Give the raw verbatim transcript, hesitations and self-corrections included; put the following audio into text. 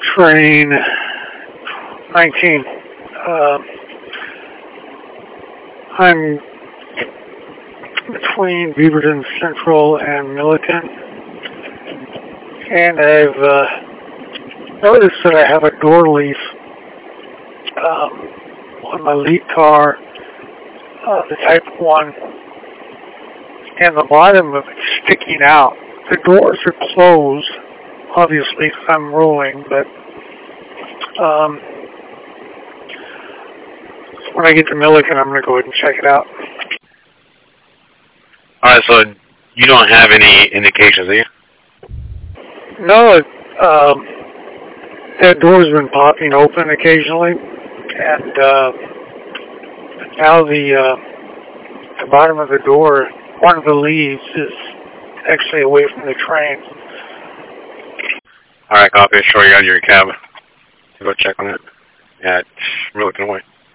train nineteen. Uh, I'm between Beaverton Central and Milliken, and I've uh, noticed that I have a door leaf um, on my lead car, uh, the Type one, and the bottom of it's sticking out. The doors are closed, obviously, because I'm rolling, but um, when I get to Milliken, I'm going to go ahead and check it out. Alright, so you don't have any indications, do you? No, it, um, that door's been popping open occasionally, and uh, now the, uh, the bottom of the door, one of the leaves is actually away from the train. Alright, copy. Sure, you got your cab. Go check on it at Milliken Way.